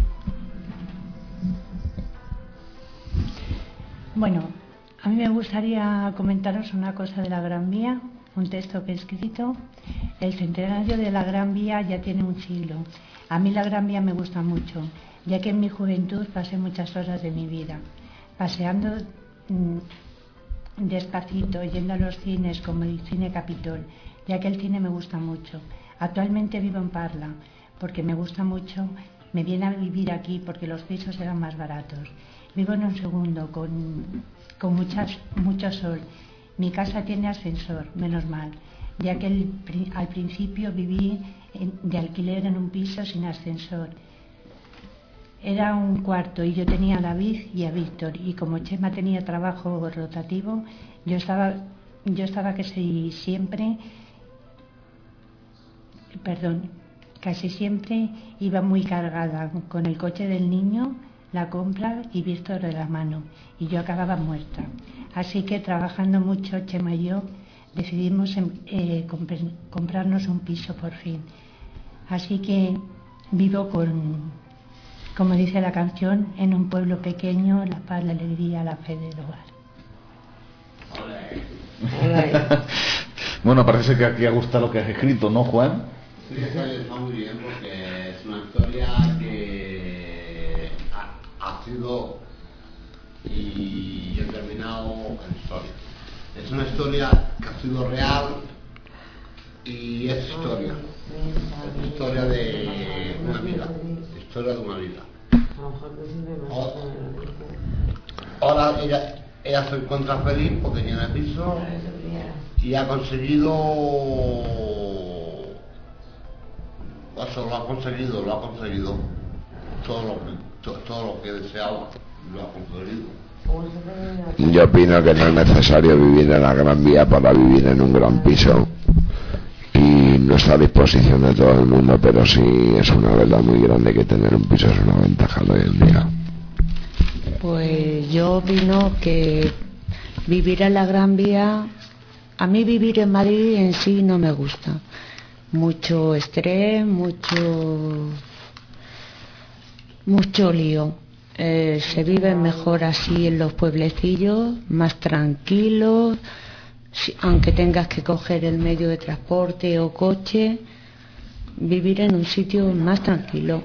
Speaker 11: Bueno, a mí me gustaría comentaros una cosa de la Gran Vía, un texto que he escrito. El centenario de la Gran Vía ya tiene un siglo. A mí la Gran Vía me gusta mucho, ya que en mi juventud pasé muchas horas de mi vida paseando despacito, yendo a los cines como el Cine Capitol, ya que el cine me gusta mucho. Actualmente vivo en Parla, porque me gusta mucho, me viene a vivir aquí porque los pisos eran más baratos. Vivo en un segundo, con mucho sol. Mi casa tiene ascensor, menos mal, ya que al principio viví de alquiler en un piso sin ascensor. Era un cuarto y yo tenía a David y a Víctor, y como Chema tenía trabajo rotativo, yo estaba casi siempre iba muy cargada con el coche del niño, la compra y Víctor de la mano, y yo acababa muerta. Así que trabajando mucho, Chema y yo decidimos comprarnos un piso por fin. Así que vivo como dice la canción, en un pueblo pequeño, la paz, la alegría, la fe del hogar.
Speaker 3: Bueno, parece que aquí ha gustado lo que has escrito, ¿no, Juan?
Speaker 13: Sí, está muy bien porque es una historia que ha sido y he terminado en historia. Es una historia que ha sido real y es historia. Es historia de una vida. Historia de una vida. Ahora ella se encuentra feliz porque tiene piso y ha conseguido, lo ha conseguido todo lo que deseaba, lo ha conseguido.
Speaker 6: Yo opino que no es necesario vivir en la Gran Vía para vivir en un gran piso, y no está a disposición de todo el mundo, pero sí es una verdad muy grande que tener un piso es una ventaja de hoy en día.
Speaker 5: Pues yo opino que vivir en la Gran Vía, a mí vivir en Madrid en sí no me gusta. Mucho estrés, mucho lío. Se vive mejor así en los pueblecillos, más tranquilos, aunque tengas que coger el medio de transporte o coche, vivir en un sitio más tranquilo.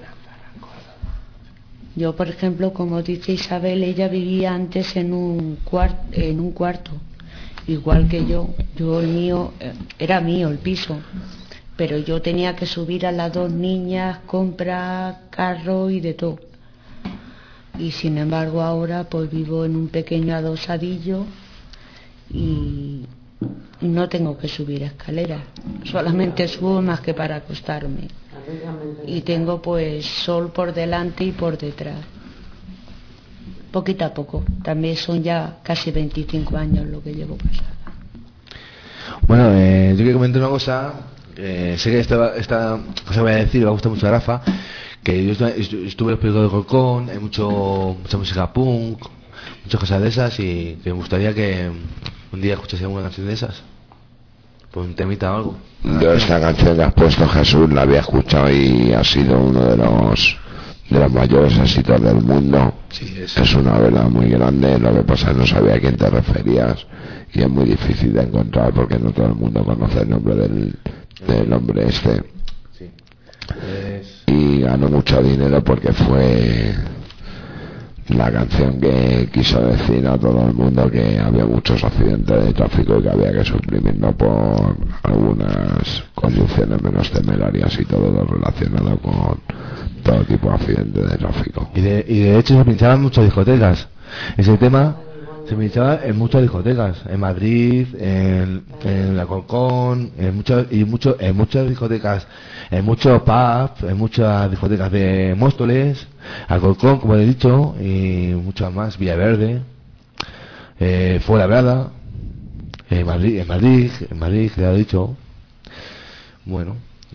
Speaker 5: Yo, por ejemplo, como dice Isabel, ella vivía antes en un cuarto, igual que yo. El mío era mío el piso, pero yo tenía que subir a las dos niñas, comprar carro y de todo. Y sin embargo ahora pues vivo en un pequeño adosadillo y no tengo que subir escaleras, solamente subo más que para acostarme, y tengo pues sol por delante y por detrás. poquito a poco. También son ya casi 25 años lo que llevo casada.
Speaker 2: Bueno, yo quiero comentar una cosa. Sé que esta cosa voy a decir, me gusta mucho a Rafa, que yo estuve en los periódicos de Colcón, hay mucha música punk, muchas cosas de esas, y que me gustaría que un día escuchase alguna canción de esas, pues un temita o algo.
Speaker 6: Yo esta canción que has puesto, Jesús, la había escuchado y ha sido uno de los mayores éxitos del mundo.
Speaker 2: Sí,
Speaker 6: es una vela muy grande, lo que pasa es que no sabía a quién te referías y es muy difícil de encontrar porque no todo el mundo conoce el nombre del hombre este.
Speaker 2: Sí.
Speaker 6: Y ganó mucho dinero porque fue la canción que quiso decir a todo el mundo que había muchos accidentes de tráfico y que había que suprimirlo por algunas condiciones menos temerarias y todo lo relacionado con todo tipo de accidentes de tráfico.
Speaker 2: Y de hecho se pinchaba en muchas discotecas. Ese tema se pinchaba en muchas discotecas, en Madrid, en la Colcón, en muchas discotecas, en muchos pubs, en muchas discotecas de Móstoles, Alcorcón, como he dicho, y muchas más, Villaverde, Fuenlabrada, en Madrid, que ya he dicho. Bueno,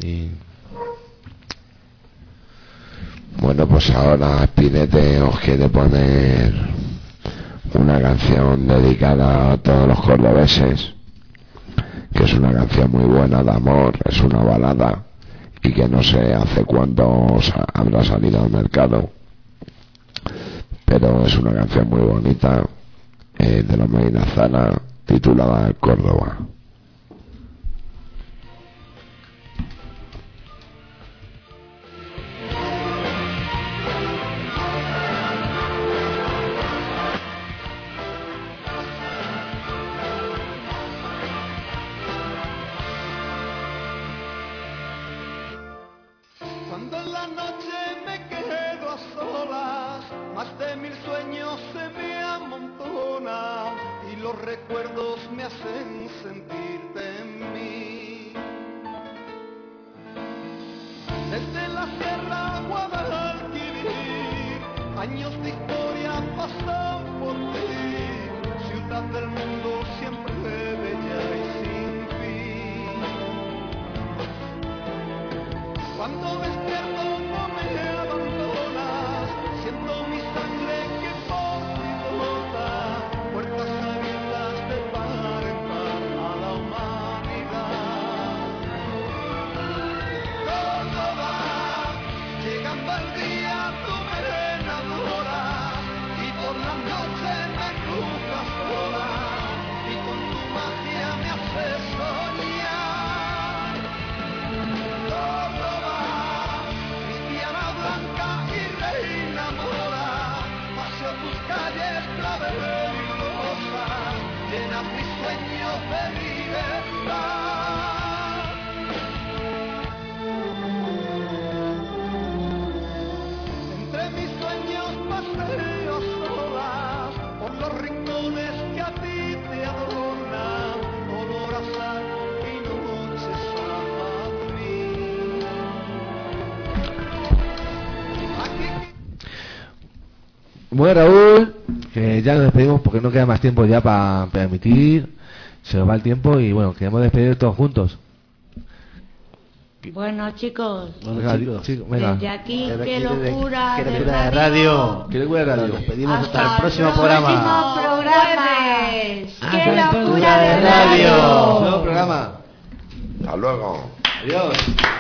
Speaker 6: Bueno, pues ahora Spinete os quiere poner una canción dedicada a todos los cordobeses, que es una canción muy buena de amor, es una balada y que no sé hace cuánto habrá salido al mercado, pero es una canción muy bonita, de la Medina Zana, titulada Córdoba.
Speaker 12: Cuando en la noche me quedo a solas, más de 1000 sueños se me amontonan y los recuerdos me hacen sentirte en mí. Desde la Sierra Guadalquivir, años de historia pasan por ti, ciudad del mundo siempre bella y sin fin. Cuando despierto no me abandonas, siento mi sangre que por ti brota, puertas abiertas de par en par a la humanidad. Córdoba, llegando al día tú me enamoras y por la noche me cruzas sola y con tu magia me haces soñar. Córdoba, cristiana blanca y reina mora, paseo tus calles clave y rosa, llenas mis sueños de libertad. Entre mis sueños paseo solas por los rincones que a ti te adornan, olor a sal y noches a mí.
Speaker 2: Bueno, Raúl, que ya nos despedimos porque no queda más tiempo ya para emitir, se nos va el tiempo y bueno, queremos despedir todos juntos.
Speaker 5: Bueno, chicos,
Speaker 2: Venga, venga.
Speaker 5: desde aquí,
Speaker 9: Desde
Speaker 5: qué
Speaker 9: aquí,
Speaker 5: locura
Speaker 9: qué
Speaker 5: de
Speaker 9: locura de
Speaker 5: radio.
Speaker 2: ¿Qué locura de radio?
Speaker 9: Nos despedimos hasta el próximo programa.
Speaker 5: Jueves.
Speaker 9: Hasta
Speaker 5: ¡Qué
Speaker 9: el
Speaker 5: locura
Speaker 9: próximo
Speaker 5: de
Speaker 9: radio.
Speaker 2: Nuevo programa.
Speaker 6: Hasta luego.
Speaker 2: Adiós.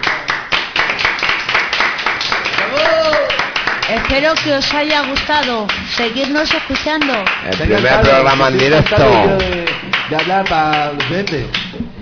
Speaker 5: Espero que os haya gustado. Seguirnos escuchando.
Speaker 6: El primer programa en directo.
Speaker 2: De hablar para los oyentes.